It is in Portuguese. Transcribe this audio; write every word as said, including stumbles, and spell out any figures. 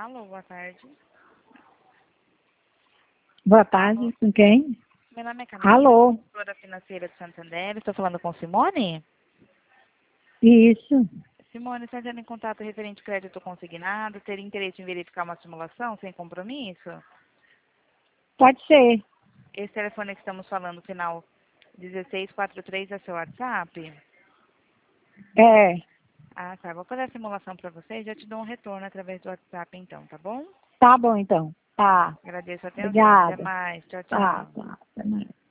Alô, boa tarde. Boa tarde, com quem? Meu nome é Camila, Alô? gestora financeira de Santander. Estou falando com Simone? Isso. Simone, está entrando em contato referente ao crédito consignado. Teria interesse em verificar uma simulação sem compromisso? Pode ser. Esse telefone que estamos falando, final dezesseis quarenta e três, é seu WhatsApp? É. Ah, tá. Vou fazer a simulação para você e já te dou um retorno através do WhatsApp, então, tá bom? Tá bom, então. Tá. Agradeço a atenção. Até Obrigada. mais. Tchau, Tá, tchau. tá. Até mais.